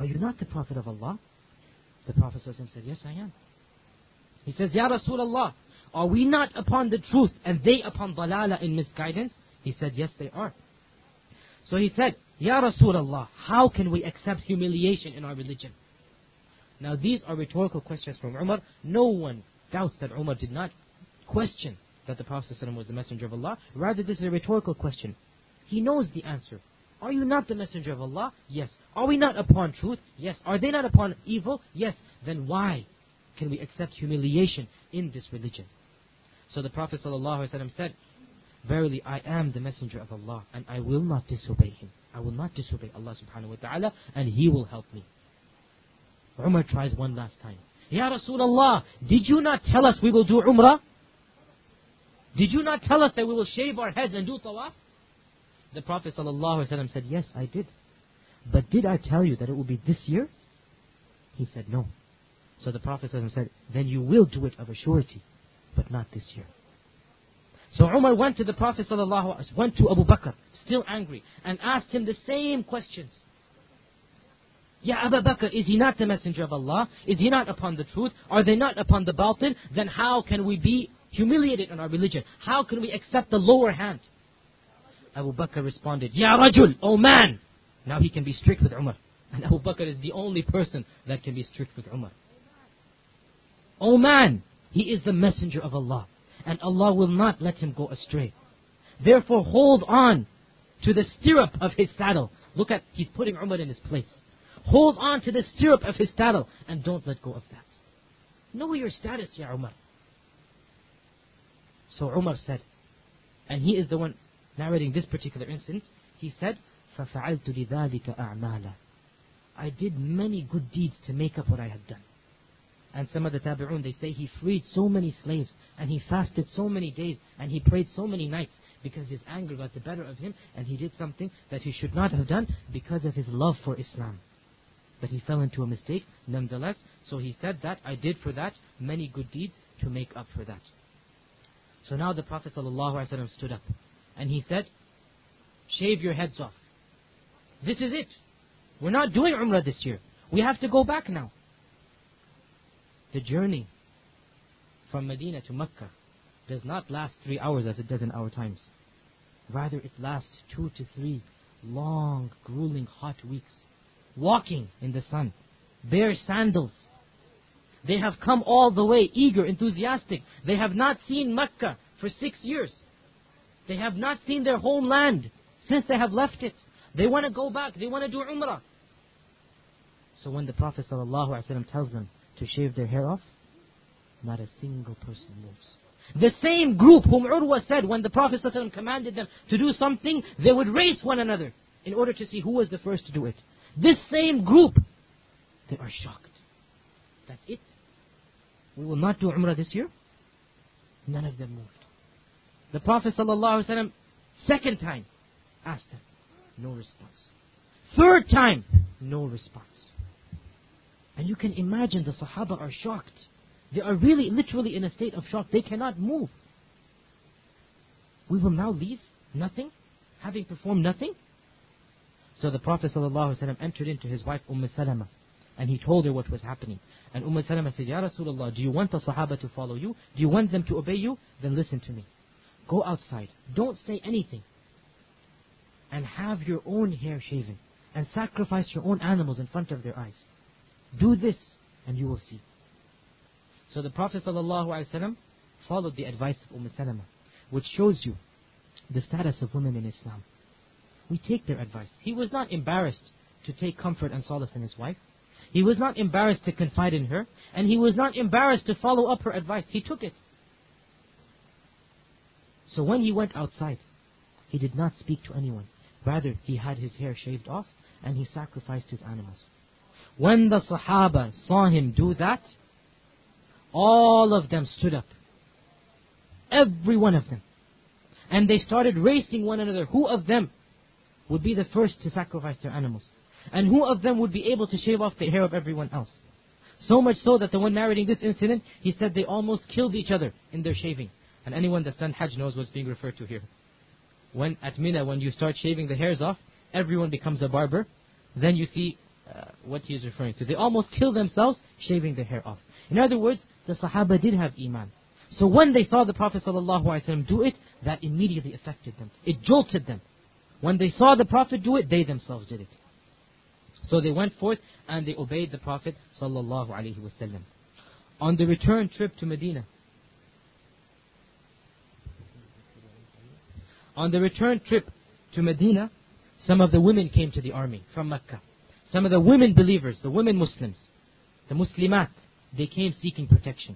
Are you not the Prophet of Allah? The Prophet said, yes, I am. He says, Ya Rasulullah, are we not upon the truth and they upon dalala in misguidance? He said, yes, they are. So he said, Ya Rasulullah, how can we accept humiliation in our religion? Now these are rhetorical questions from Umar. No one doubts that Umar did not question that the Prophet ﷺ was the messenger of Allah. Rather, this is a rhetorical question. He knows the answer. Are you not the messenger of Allah? Yes. Are we not upon truth? Yes. Are they not upon evil? Yes. Then why can we accept humiliation in this religion? So the Prophet ﷺ said, verily I am the messenger of Allah and I will not disobey him. I will not disobey Allah subhanahu wa ta'ala and he will help me. Umar tries one last time. Ya Rasulullah, did you not tell us we will do Umrah? Did you not tell us that we will shave our heads and do tawaf? The Prophet ﷺ said, yes, I did. But did I tell you that it will be this year? He said, no. So the Prophet ﷺ said, then you will do it of a surety, but not this year. So Umar went to the Prophet ﷺ, went to Abu Bakr, still angry, and asked him the same questions. Ya Abu Bakr, is he not the messenger of Allah? Is he not upon the truth? Are they not upon the batil? Then how can we be humiliated in our religion? How can we accept the lower hand? Abu Bakr responded, Ya Rajul, oh man! Now he can be strict with Umar. And Abu Bakr is the only person that can be strict with Umar. Oh man! He is the messenger of Allah. And Allah will not let him go astray. Therefore hold on to the stirrup of his saddle. Look at, he's putting Umar in his place. Hold on to the stirrup of his saddle and don't let go of that. Know your status, Ya Umar. So Umar said, and he is the one narrating this particular instance, he said, فَفَعَلْتُ لِذَلِكَ أَعْمَالًا. I did many good deeds to make up what I had done. And some of the tabi'un, they say he freed so many slaves, and he fasted so many days, and he prayed so many nights, because his anger got the better of him, and he did something that he should not have done because of his love for Islam. But he fell into a mistake, nonetheless. So he said that, I did for that many good deeds to make up for that. So now the Prophet ﷺ stood up, and he said, shave your heads off. This is it. We're not doing Umrah this year. We have to go back now. The journey from Medina to Mecca does not last 3 hours as it does in our times. Rather, it lasts 2 to 3 long, grueling, hot weeks. Walking in the sun, bare sandals. They have come all the way, eager, enthusiastic. They have not seen Mecca for 6 years. They have not seen their homeland since they have left it. They want to go back. They want to do Umrah. So when the Prophet ﷺ tells them to shave their hair off, not a single person moves. The same group whom Urwa said when the Prophet ﷺ commanded them to do something, they would race one another in order to see who was the first to do it. This same group, they are shocked. That's it. We will not do Umrah this year. None of them moved. The Prophet ﷺ, second time, asked them. No response. Third time, no response. And you can imagine the Sahaba are shocked. They are really, literally in a state of shock. They cannot move. We will now leave nothing, having performed nothing? So the Prophet ﷺ entered into his wife Salama, and he told her what was happening. And Salama said, Ya Rasulullah, do you want the Sahaba to follow you? Do you want them to obey you? Then listen to me. Go outside. Don't say anything. And have your own hair shaven. And sacrifice your own animals in front of their eyes. Do this, and you will see. So the Prophet ﷺ followed the advice of Salama, which shows you the status of women in Islam. We take their advice. He was not embarrassed to take comfort and solace in his wife. He was not embarrassed to confide in her. And he was not embarrassed to follow up her advice. He took it. So when he went outside, he did not speak to anyone. Rather, he had his hair shaved off and he sacrificed his animals. When the Sahaba saw him do that, all of them stood up. Every one of them. And they started racing one another. Who of them would be the first to sacrifice their animals? And who of them would be able to shave off the hair of everyone else? So much so that the one narrating this incident, he said they almost killed each other in their shaving. And anyone that's done Hajj knows what's being referred to here. When at Mina, when you start shaving the hairs off, everyone becomes a barber. Then you see what he is referring to. They almost killed themselves shaving their hair off. In other words, the Sahaba did have Iman. So when they saw the Prophet ﷺ do it, that immediately affected them. It jolted them. When they saw the Prophet do it, they themselves did it. So they went forth and they obeyed the Prophet ﷺ. On the return trip to Medina, some of the women came to the army from Mecca. Some of the women believers, the women Muslims, the Muslimat, they came seeking protection.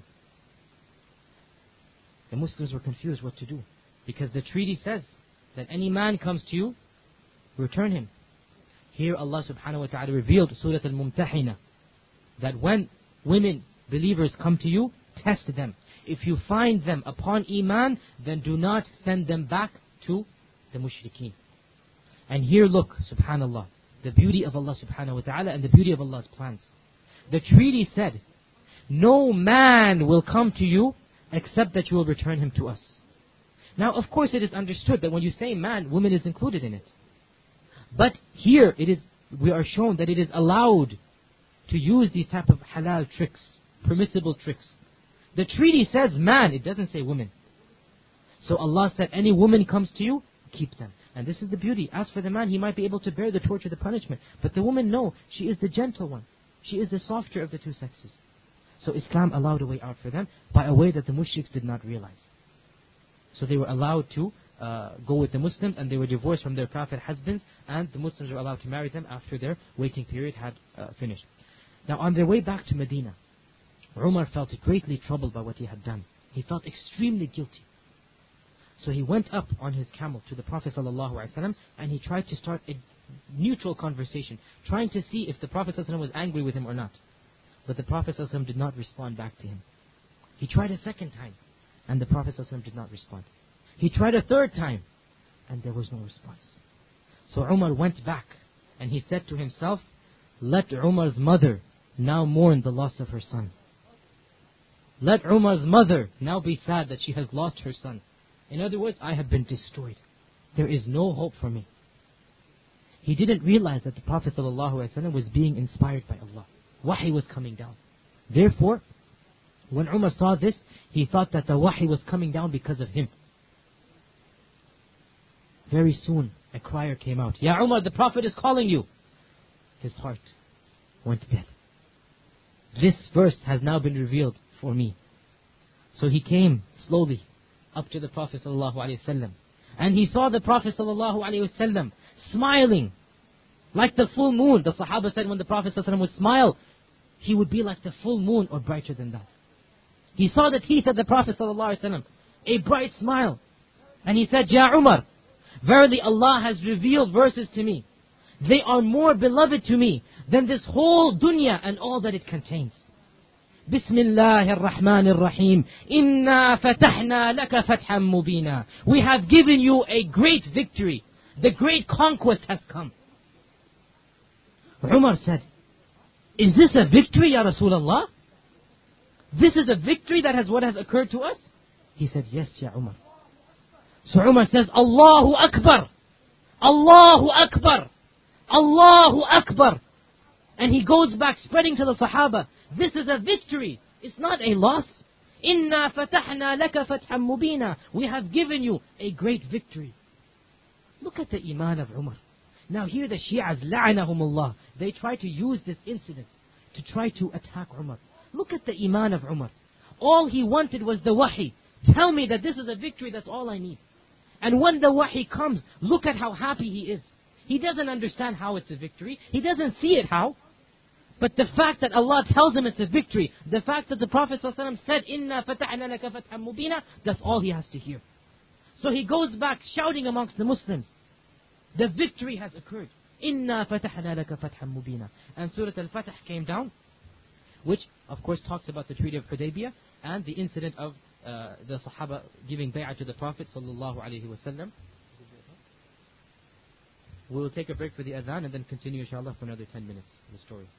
The Muslims were confused what to do. Because the treaty says that any man comes to you, return him. Here Allah subhanahu wa ta'ala revealed Surah Al-Mumtahina, that when women, believers come to you, test them. If you find them upon Iman, then do not send them back to the mushrikeen. And here look, subhanallah, the beauty of Allah subhanahu wa ta'ala and the beauty of Allah's plans. The treaty said, no man will come to you except that you will return him to us. Now, of course, it is understood that when you say man, woman is included in it. But here, we are shown that it is allowed to use these type of halal tricks, permissible tricks. The treaty says man, it doesn't say woman. So Allah said, any woman comes to you, keep them. And this is the beauty. As for the man, he might be able to bear the torture, the punishment. But the woman, no, she is the gentle one. She is the softer of the two sexes. So Islam allowed a way out for them by a way that the mushriks did not realize. So they were allowed to go with the Muslims, and they were divorced from their kafir husbands, and the Muslims were allowed to marry them after their waiting period had finished. Now on their way back to Medina, Umar felt greatly troubled by what he had done. He felt extremely guilty. So he went up on his camel to the Prophet ﷺ, and he tried to start a neutral conversation, trying to see if the Prophet ﷺ was angry with him or not. But the Prophet ﷺ did not respond back to him. He tried a second time, and the Prophet ﷺ did not respond. He tried a third time, and there was no response. So Umar went back, and he said to himself, let Umar's mother now mourn the loss of her son. Let Umar's mother now be sad that she has lost her son. In other words, I have been destroyed. There is no hope for me. He didn't realize that the Prophet ﷺ was being inspired by Allah. Wahy was coming down. Therefore, when Umar saw this, he thought that the wahy was coming down because of him. Very soon, a crier came out. Ya Umar, the Prophet is calling you. His heart went dead. This verse has now been revealed for me. So he came slowly up to the Prophet ﷺ, and he saw the Prophet ﷺ smiling like the full moon. The Sahaba said when the Prophet ﷺ would smile, he would be like the full moon or brighter than that. He saw the teeth of the Prophet ﷺ, a bright smile. And he said, Ya Umar, verily Allah has revealed verses to me. They are more beloved to me than this whole dunya and all that it contains. Bismillah ar-Rahman ar-Rahim. Inna fatahna laka fathan mubina. We have given you a great victory. The great conquest has come. Umar said, is this a victory, Ya Rasulullah? This is a victory that has what has occurred to us? He said, yes, Ya Umar. So Umar says, Allahu Akbar. Allahu Akbar. Allahu Akbar. And he goes back spreading to the Sahaba, this is a victory. It's not a loss. Inna fatahna laka fathan mubina. We have given you a great victory. Look at the iman of Umar. Now here the Shi'as, la'anahumullah, they try to use this incident to try to attack Umar. Look at the iman of Umar. All he wanted was the wahi. Tell me that this is a victory, that's all I need. And when the wahi comes, look at how happy he is. He doesn't understand how it's a victory. He doesn't see it how. But the fact that Allah tells him it's a victory, the fact that the Prophet ﷺ said, Inna fatahna laka fathan mubina, that's all he has to hear. So he goes back shouting amongst the Muslims, the victory has occurred. Inna fatahna laka fathan mubina. And Surah Al-Fatah came down, which of course talks about the Treaty of Hudaybiyah and the incident of the Sahaba giving bay'ah to the Prophet ﷺ. We will take a break for the adhan and then continue inshallah for another 10 minutes of the story.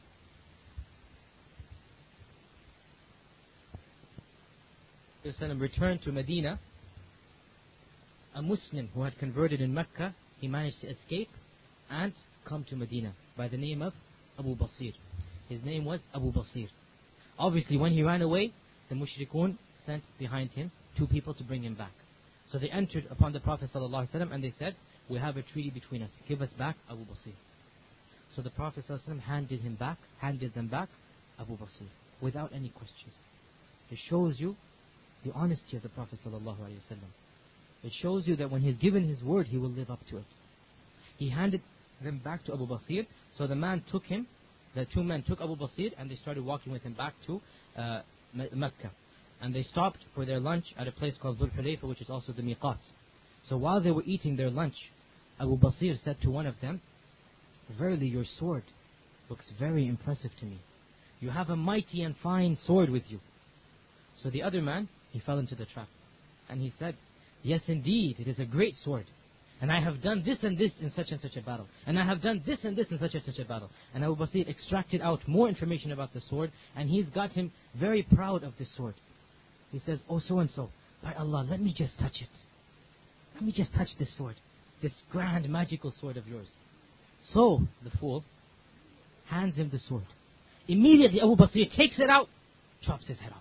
Returned to Medina. A Muslim who had converted in Mecca, he managed to escape and come to Medina by the name of Abu Basir. His name was Abu Basir. Obviously, when he ran away, the mushrikun sent behind him 2 people to bring him back. So they entered upon the Prophet ﷺ and they said, we have a treaty between us. Give us back Abu Basir. So the Prophet ﷺ handed them back Abu Basir without any questions. It shows you the honesty of the Prophet ﷺ. It shows you that when he's given his word, he will live up to it. He handed them back to Abu Basir. So the 2 men took Abu Basir and they started walking with him back to Mecca. And they stopped for their lunch at a place called Dhul Hulayfa, which is also the Miqat. So while they were eating their lunch, Abu Basir said to one of them, verily your sword looks very impressive to me. You have a mighty and fine sword with you. So the other man, he fell into the trap. And he said, yes indeed, it is a great sword. And I have done this and this in such and such a battle. And I have done this and this in such and such a battle. And Abu Basir extracted out more information about the sword. And he's got him very proud of this sword. He says, oh so and so, by Allah, let me just touch it. Let me just touch this sword. This grand magical sword of yours. So, the fool hands him the sword. Immediately Abu Basir takes it out, chops his head off.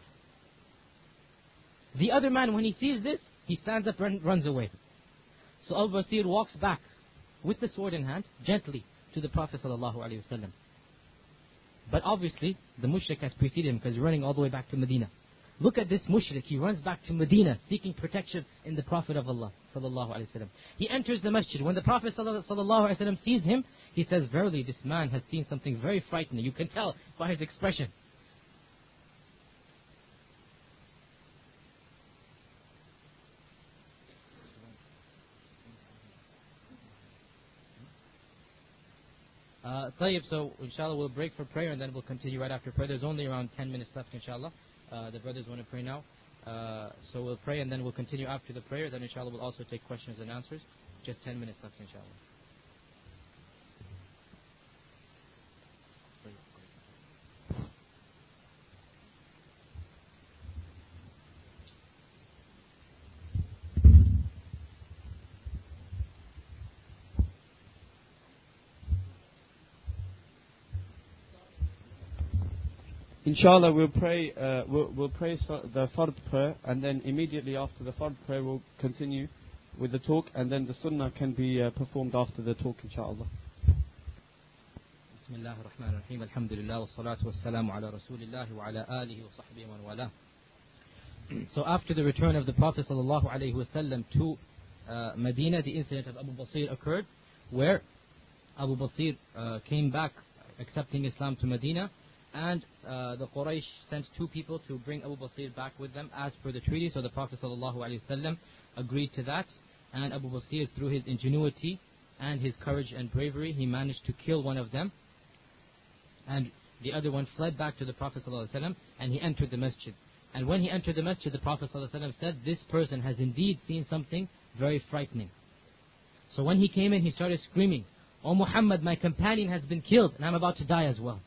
The other man, when he sees this, he stands up and runs away. So Abu Basir walks back with the sword in hand, gently, to the Prophet ﷺ. But obviously, the mushrik has preceded him because he's running all the way back to Medina. Look at this mushrik. He runs back to Medina, seeking protection in the Prophet of Allah ﷺ. He enters the masjid. When the Prophet ﷺ sees him, he says, verily, this man has seen something very frightening. You can tell by his expression. So inshallah we'll break for prayer and then we'll continue right after prayer. There's only around 10 minutes left inshallah. The brothers want to pray now. So we'll pray and then we'll continue after the prayer. Then inshallah we'll also take questions and answers. Just 10 minutes left inshallah. Inshallah, we'll pray the Fard prayer, and then immediately after the Fard prayer, we'll continue with the talk, and then the Sunnah can be performed after the talk, inshallah. Bismillah ar-Rahman ar-Rahim. Alhamdulillah wa salatu wa salamu ala Rasulillah wa ala alihi wa sahbihi wa wala. So after the return of the Prophet sallallahu alaihi wasallam to Medina, the incident of Abu Basir occurred, where Abu Basir came back accepting Islam to Medina. And the Quraysh sent 2 people to bring Abu Basir back with them as per the treaty. So the Prophet ﷺ agreed to that. And Abu Basir, through his ingenuity and his courage and bravery, he managed to kill one of them. And the other one fled back to the Prophet ﷺ and he entered the masjid. And when he entered the masjid, the Prophet ﷺ said, this person has indeed seen something very frightening. So when he came in, he started screaming, "O Muhammad, my companion has been killed and I'm about to die as well.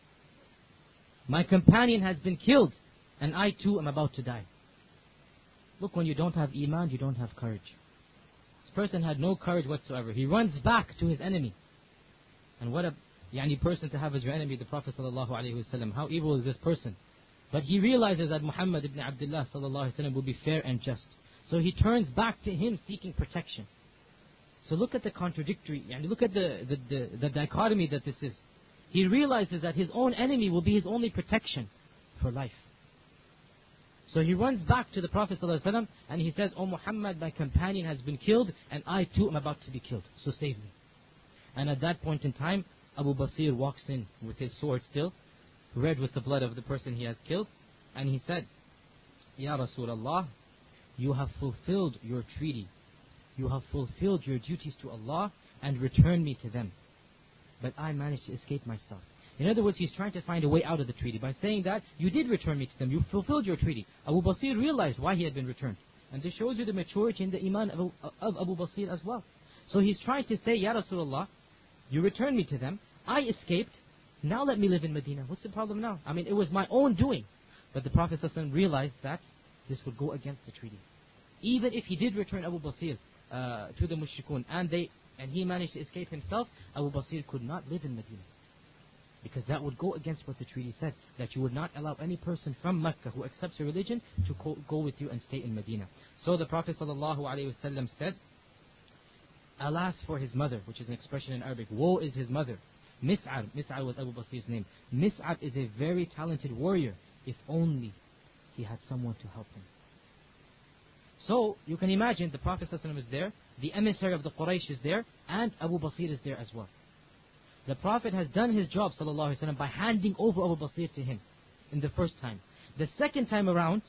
My companion has been killed, and I too am about to die." Look, when you don't have iman, you don't have courage. This person had no courage whatsoever. He runs back to his enemy. And what a person to have as your enemy, the Prophet ﷺ. How evil is this person? But he realizes that Muhammad ibn Abdullah ﷺ will be fair and just. So he turns back to him seeking protection. So look at the contradictory, look at the dichotomy that this is. He realizes that his own enemy will be his only protection for life. So he runs back to the Prophet ﷺ and he says, "O Muhammad, my companion has been killed and I too am about to be killed. So save me." And at that point in time, Abu Basir walks in with his sword still, red with the blood of the person he has killed. And he said, "Ya Rasulullah, you have fulfilled your treaty. You have fulfilled your duties to Allah and returned me to them. But I managed to escape myself." In other words, he's trying to find a way out of the treaty by saying that you did return me to them, you fulfilled your treaty. Abu Basir realized why he had been returned. And this shows you the maturity in the iman of Abu Basir as well. So he's trying to say, "Ya Rasulullah, you returned me to them, I escaped, now let me live in Medina. What's the problem now? I mean, it was my own doing." But the Prophet ﷺ realized that this would go against the treaty. Even if he did return Abu Basir to the mushrikun and he managed to escape himself, Abu Basir could not live in Medina. Because that would go against what the treaty said, that you would not allow any person from Mecca who accepts your religion to go with you and stay in Medina. So the Prophet ﷺ said, alas for his mother, which is an expression in Arabic, woe is his mother. Mis'ab was Abu Basir's name. Mis'ab is a very talented warrior, if only he had someone to help him. So you can imagine the Prophet ﷺ is there, the emissary of the Quraysh is there, and Abu Basir is there as well. The Prophet has done his job ﷺ by handing over Abu Basir to him in the first time. The second time around,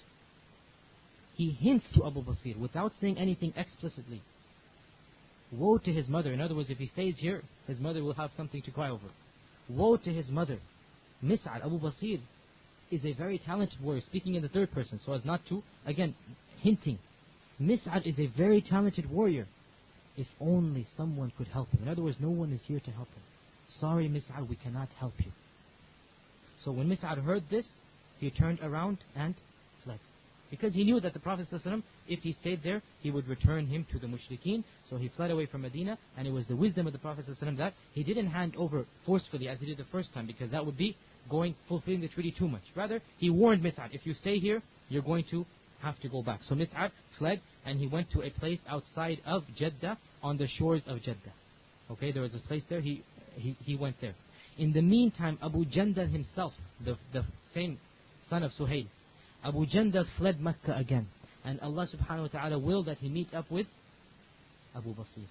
he hints to Abu Basir without saying anything explicitly. Woe to his mother. In other words, if he stays here, his mother will have something to cry over. Woe to his mother. Mis'ad, Abu Basir, is a very talented warrior, speaking in the third person, so as not to, again, hinting. Mis'ad is a very talented warrior. If only someone could help him. In other words, no one is here to help him. Sorry, Mis'ad, we cannot help you. So when Mis'ad heard this, he turned around and fled. Because he knew that the Prophet ﷺ, if he stayed there, he would return him to the mushrikeen. So he fled away from Medina, and it was the wisdom of the Prophet ﷺ that he didn't hand over forcefully as he did the first time, because that would be fulfilling the treaty too much. Rather, he warned Mis'ad, if you stay here, you're going to have to go back. So Mis'ad fled, and he went to a place outside of Jeddah, on the shores of Jeddah. Okay, there was a place there, he went there. In the meantime, Abu Jandal himself, the same son of Suhail, Abu Jandal fled Mecca again. And Allah subhanahu wa ta'ala willed that he meet up with Abu Basir.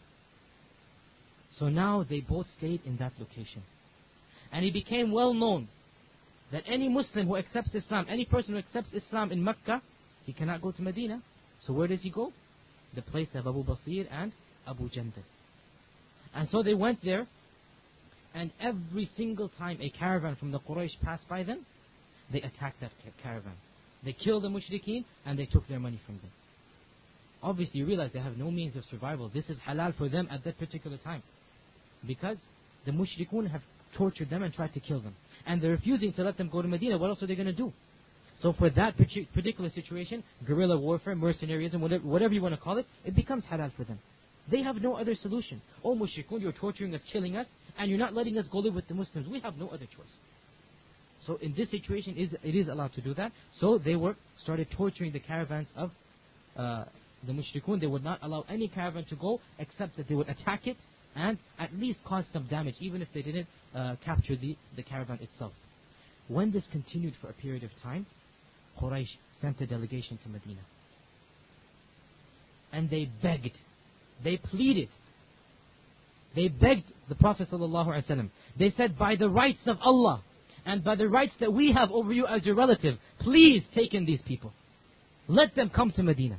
So now they both stayed in that location. And it became well known that any Muslim who accepts Islam, any person who accepts Islam in Mecca, he cannot go to Medina. So where does he go? The place of Abu Basir and Abu Jandal. And so they went there, and every single time a caravan from the Quraysh passed by them, they attacked that caravan. They killed the mushrikeen and they took their money from them. Obviously you realize they have no means of survival. This is halal for them at that particular time. Because the mushrikun have tortured them and tried to kill them. And they're refusing to let them go to Medina. What else are they going to do? So for that particular situation, guerrilla warfare, mercenaryism, whatever you want to call it, it becomes halal for them. They have no other solution. Oh mushrikun, you're torturing us, killing us, and you're not letting us go live with the Muslims. We have no other choice. So in this situation, it is allowed to do that. So they started torturing the caravans of the mushrikun. They would not allow any caravan to go, except that they would attack it and at least cause some damage, even if they didn't capture the caravan itself. When this continued for a period of time, Quraysh sent a delegation to Medina. And they begged, they pleaded, they begged the Prophet ﷺ. They said, by the rights of Allah, and by the rights that we have over you as your relative, please take in these people. Let them come to Medina.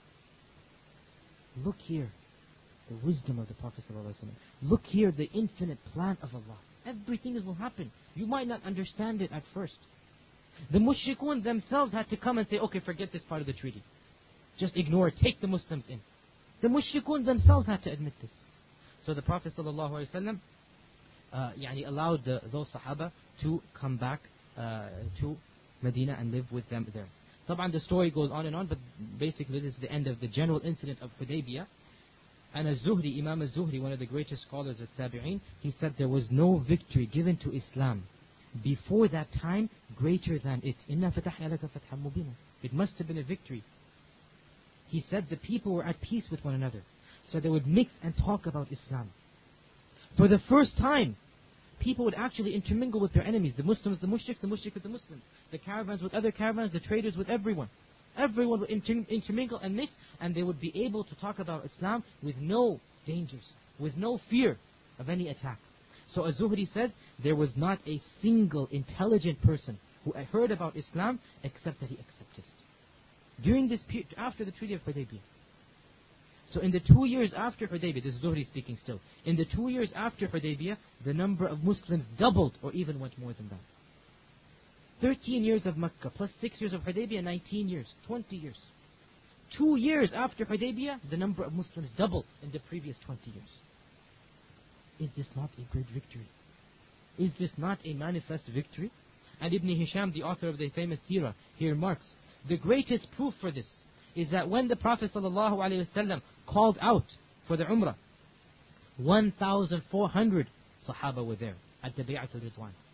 Look here, the wisdom of the Prophet ﷺ. Look here, the infinite plan of Allah. Everything will happen. You might not understand it at first. The mushrikun themselves had to come and say, okay, forget this part of the treaty. Just ignore it. Take the Muslims in. The mushrikun themselves had to admit this. So the Prophet ﷺ allowed those Sahaba to come back to Medina and live with them there. Taban, the story goes on, but basically this is the end of the general incident of Hudaybiyah. And Al-Zuhri, Imam Al-Zuhri, one of the greatest scholars of Tabi'een, he said there was no victory given to Islam before that time greater than it. Inna fatahna laka fathan mubina. It must have been a victory. He said the people were at peace with one another. So they would mix and talk about Islam. For the first time, people would actually intermingle with their enemies. The Muslims, the mushriks with the Muslims. The caravans with other caravans, the traders with everyone. Everyone would intermingle and mix, and they would be able to talk about Islam with no dangers, with no fear of any attack. So Az-Zuhri says, there was not a single intelligent person who had heard about Islam except that he accepted it. During this period, after the Treaty of Hudaybiyah. So in the 2 years after Hudaybiyah, this is Zuhri speaking still, in the 2 years after Hudaybiyah, the number of Muslims doubled or even went more than that. 13 years of Mecca plus 6 years of Hudaybiyah, 19 years, 20 years. 2 years after Hudaybiyah, the number of Muslims doubled in the previous 20 years. Is this not a great victory? Is this not a manifest victory? And Ibn Hisham, the author of the famous Seerah, he remarks, the greatest proof for this is that when the Prophet ﷺ called out for the Umrah, 1,400 Sahaba were there at the Bay'at al-Ridwan.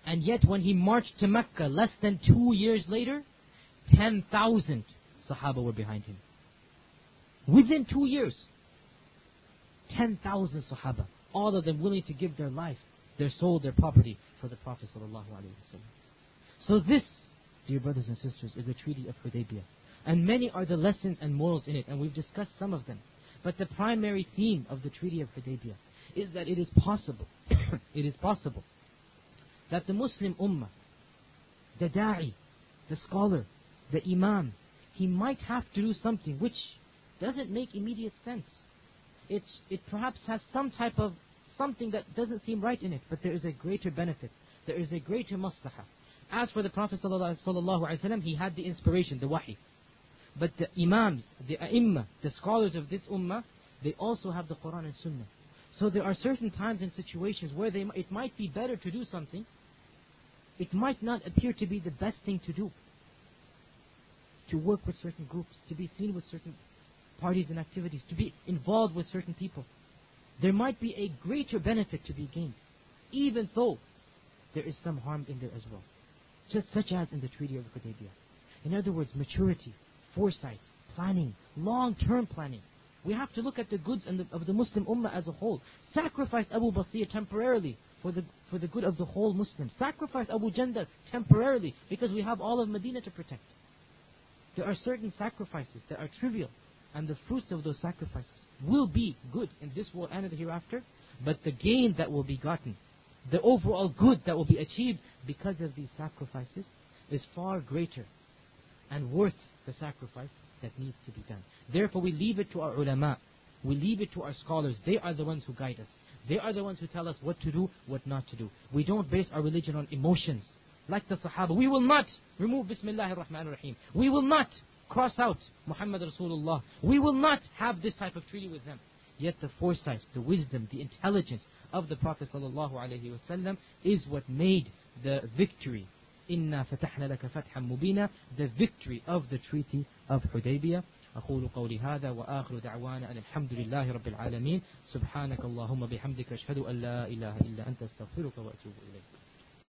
And yet when he marched to Mecca less than 2 years later, 10,000 Sahaba were behind him. Within 2 years, 10,000 Sahaba, all of them willing to give their life, their soul, their property for the Prophet ﷺ. So this, dear brothers and sisters, is the Treaty of Hudaybiyah. And many are the lessons and morals in it, and we've discussed some of them. But the primary theme of the Treaty of Hudaybiyah is that it is possible, it is possible that the Muslim Ummah, the Da'i, the scholar, the Imam, he might have to do something which doesn't make immediate sense. It perhaps has some type of something that doesn't seem right in it, but there is a greater benefit. There is a greater maslahah. As for the Prophet ﷺ, he had the inspiration, the wahi. But the Imams, the A'imma, the scholars of this Ummah, they also have the Quran and Sunnah. So there are certain times and situations where it might be better to do something. It might not appear to be the best thing to do. To work with certain groups, to be seen with certain parties and activities, to be involved with certain people. There might be a greater benefit to be gained, even though there is some harm in there as well. Just such as in the Treaty of Hudaybiyah. In other words, maturity, foresight, planning, long-term planning. We have to look at the goods of the Muslim Ummah as a whole. Sacrifice Abu Basir temporarily for the good of the whole Muslims. Sacrifice Abu Jandal temporarily because we have all of Medina to protect. There are certain sacrifices that are trivial, and the fruits of those sacrifices will be good in this world and in the hereafter, but the gain that will be gotten, the overall good that will be achieved because of these sacrifices is far greater and worth the sacrifice that needs to be done. Therefore we leave it to our ulama, we leave it to our scholars. They are the ones who guide us. They are the ones who tell us what to do, what not to do. We don't base our religion on emotions. Like the Sahaba, we will not remove Bismillahir Rahmanir Rahim. We will not cross out Muhammad Rasulullah. We will not have this type of treaty with them. Yet the foresight, the wisdom, the intelligence of the Prophet ﷺ is what made the victory. Inna fatahna laka fathan mubina, the victory of the Treaty of Hudaybiyah. أقول قولي هذا وآخر دعوانا أن الحمد لله رب العالمين سبحانك اللهم بحمدك أشهد أن لا إله إلا أنت أستغفرك وأتوب إليك.